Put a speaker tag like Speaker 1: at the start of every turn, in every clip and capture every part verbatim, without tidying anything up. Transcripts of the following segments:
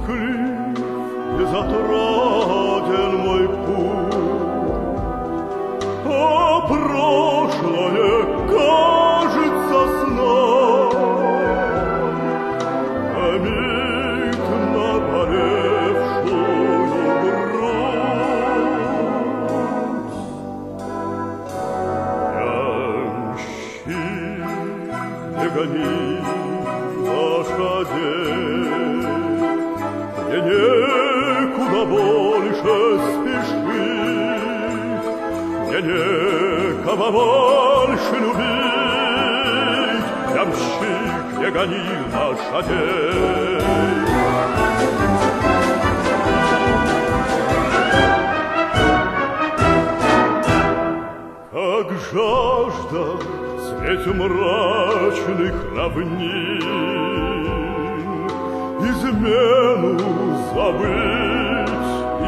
Speaker 1: тосклив и затратен мой путь, а прошлое кажется сном, а миг наболевшую грудь. Ямщик, не гони лошадей, мне некуда больше спешить, мне некого больше любить. Ямщик, не гони лошадей. Как жажда средь мрачных равнин измену забыть и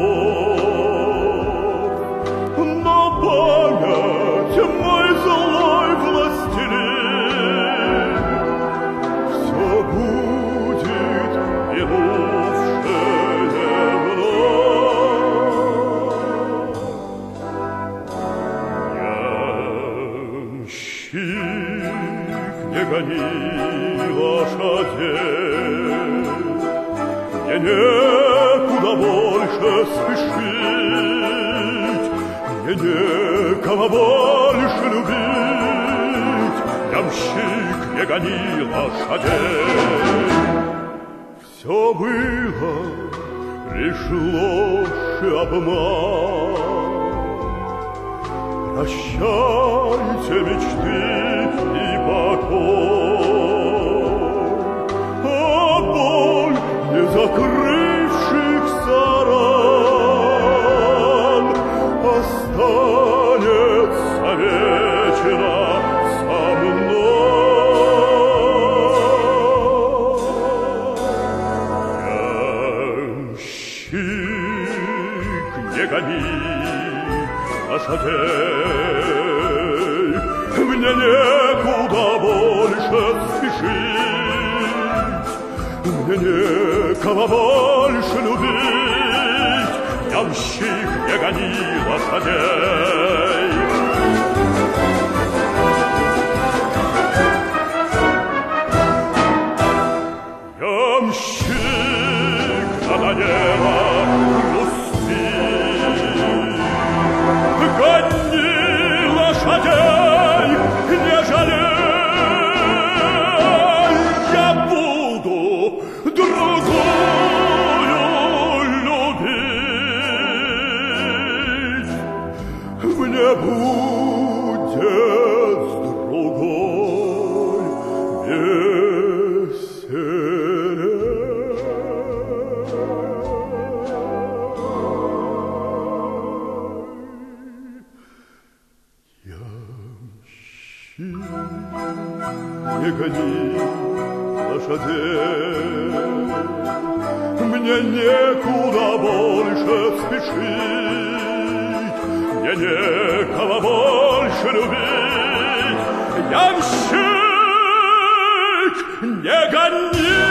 Speaker 1: любовь, но память мой злой властелин все будет минувшее вновь. Ямщик, не гони лошадей, мне некуда больше спешить, мне некого больше любить. Ямщик, не гони лошадей. Все было лишь ложь и обман. Прощайте мечты и покой, а боль незакрывшихся ран останется вечно со мной. Ямщик, не гони лошадей, мне некуда больше спешить, мне некого больше любить. Ямщик, не гони лошадей. Ямщик, надоело грустить, гони лошадей, не жалей, я буду другую любить. Мне будет с другой веселей. Не гони лошадей, мне некуда больше спешить, мне некого больше любить. Ямщик, не гони